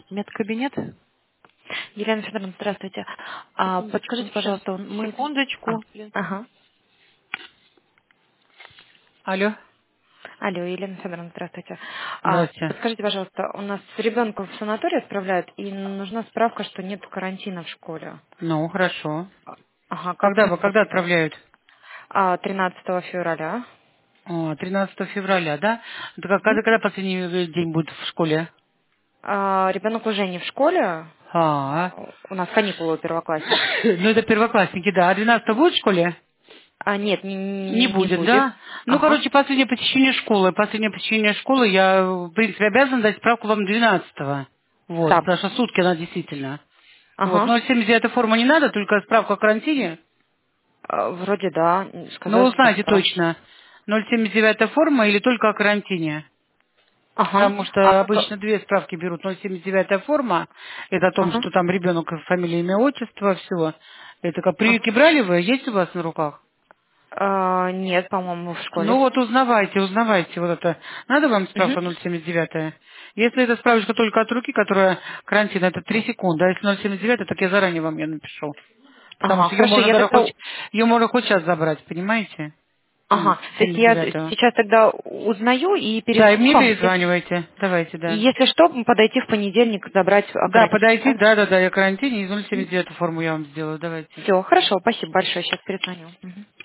Медкабинет? Елена Федоровна, здравствуйте. Секундочку, Подскажите, сейчас. пожалуйста, мы... Секундочку. Ага. Алло. Алло, Елена Федоровна, здравствуйте. Здравствуйте. Подскажите, пожалуйста, у нас ребенка в санаторий отправляют, и нужна справка, что нет карантина в школе. Ну, хорошо. Ага, как Когда мне вы, это когда сделать? отправляют? 13 февраля. 13 февраля, да? Это когда последний день будет в школе? Ребенок уже не в школе, А, у нас каникулы у первоклассников. ну это первоклассники, да. А 12 будет в школе? Нет, Не не будет, будет. да? Ну, Ага. короче, последнее посещение школы. Последнее посещение школы я, в принципе, обязан дать справку вам 12-го. Вот, Да. потому что сутки она действительно. Вот, Ага. 079 форма не надо, только справка о карантине. Вроде да. Ну, Сказали, вы что там знаете справка. точно, 079 форма или только о карантине. Ага. Потому что обычно две справки берут. 079 форма, это о том, Ага. что там ребенок, фамилия, имя, отчество, все. Это как прививки Ага. брали вы, есть у вас на руках? Нет, по-моему, в Ну школе. вот узнавайте вот это. Надо вам Мгм. справка 079? Если это справочка только от руки, которая карантин, это 3 секунды. А если 079, так я заранее вам ее напишу. Потому Ага, что ее хорошо, можно я даже тогда... ее можно хоть сейчас забрать, понимаете? Ага, то есть я 79-го. сейчас тогда узнаю и Да, и перезвоню мне вам. перезванивайте. Давайте, И да. если что, подойти в понедельник, забрать Да, карантин, подойти, да? да, я карантине, из 079 форму я вам сделаю, давайте. Все, хорошо, спасибо большое, сейчас перезвоню. Мгм.